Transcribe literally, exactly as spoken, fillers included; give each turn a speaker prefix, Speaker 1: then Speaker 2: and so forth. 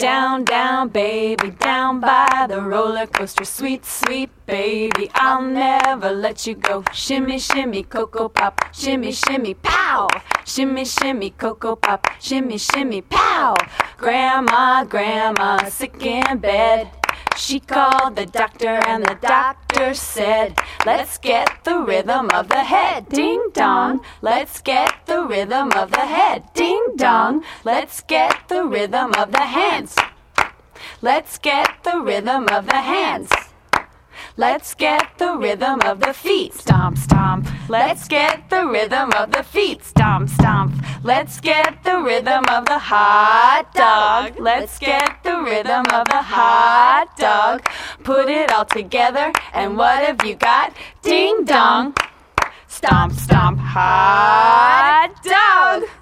Speaker 1: Down, down, baby, down by the roller coaster. Sweet, sweet baby, I'll never let you go. Shimmy, shimmy, Cocoa Pop. Shimmy, shimmy, pow. Shimmy, shimmy, Cocoa Pop. Shimmy, shimmy, pow. Grandma, grandma, sick in bed. She called the doctor and the doctor said, let's get the rhythm of the head. Ding dong, let's get the rhythm of the head. Ding dong, let's get the rhythm of the hands. Let's get the rhythm of the hands. Let's get the rhythm of the feet. Stomp, stomp. Let's get the rhythm of the feet. Stomp, stomp. Let's get the rhythm of the hot dog. Let's get the rhythm of the hot dog. Put it all together, and what have you got? Ding dong. Stomp, stomp. Hot dog.